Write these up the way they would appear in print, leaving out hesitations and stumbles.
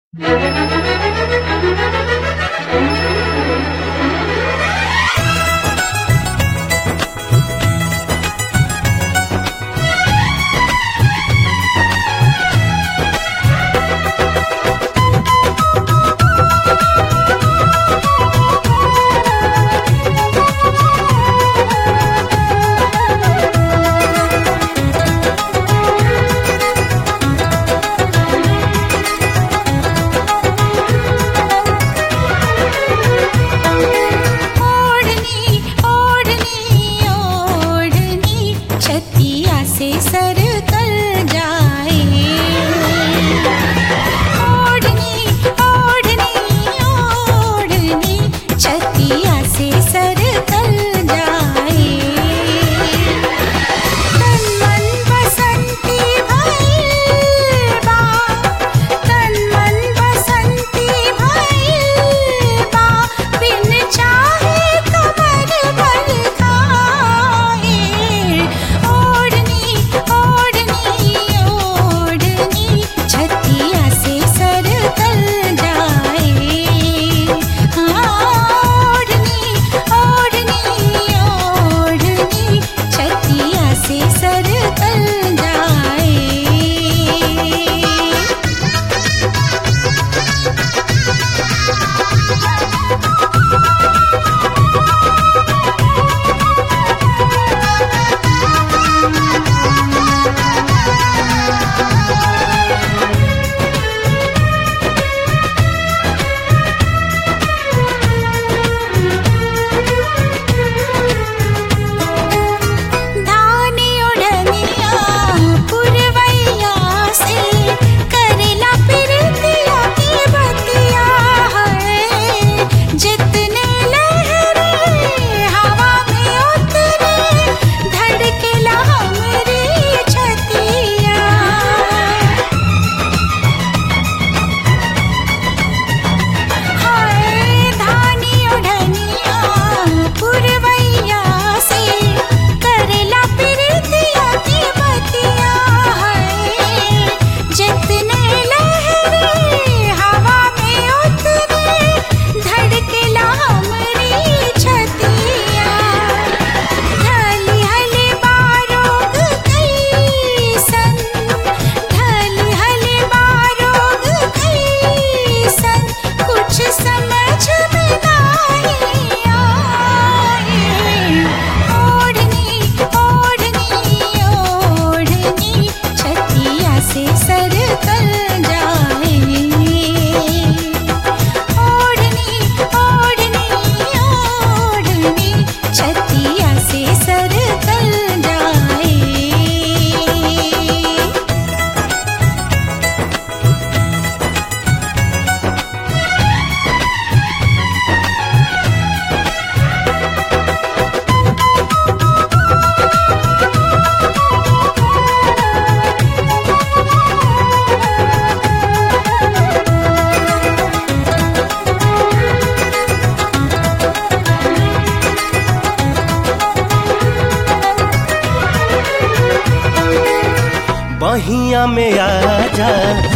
बहिया में आजा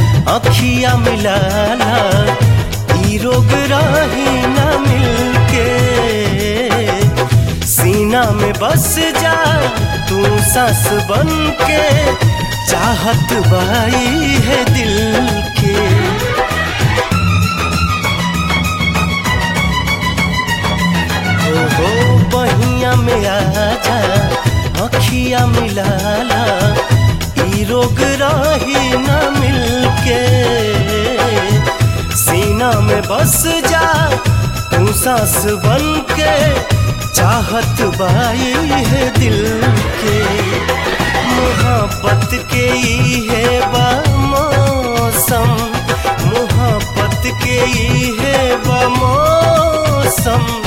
अखिया मिलाला ई रोग रही ना मिलके सीना में बस जा तू सांस बन के चाहत बाई है दिल के ओ बहिया में आजा अखिया मिलाला ई रोग रही ना मिलके सीना में बस जा तू सांस बन के चाहत बाई है दिल के मोहब्बत के ई है बा मौसम मोहब्बत के ई है बा मौसम